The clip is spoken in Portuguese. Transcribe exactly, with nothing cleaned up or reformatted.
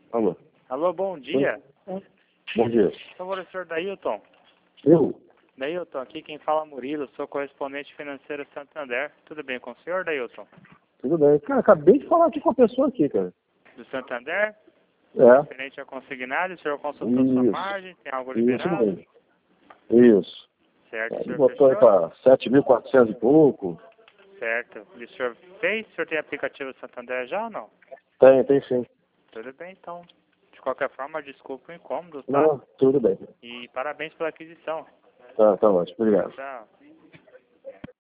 Alô. Alô, bom dia. Bom dia. Por favor, o senhor Dailton. Eu? Dailton, aqui quem fala é Murilo, sou correspondente financeiro Santander. Tudo bem com o senhor, Dailton? Tudo bem. Cara, acabei de falar aqui com a pessoa aqui, cara. Do Santander? É. Referente a consignado, o senhor consultou sua Isso. margem, tem algo Isso liberado? mesmo. Isso. Certo, o Ele senhor botou aí fechou? para sete mil e quatrocentos e pouco. Certo. E o senhor fez? O senhor tem aplicativo do Santander já ou não? Tem, tem sim. Tudo bem, então. De qualquer forma, desculpa o incômodo, tá? Não, tudo bem. E parabéns pela aquisição. Tá, tá ótimo. Obrigado. Tchau.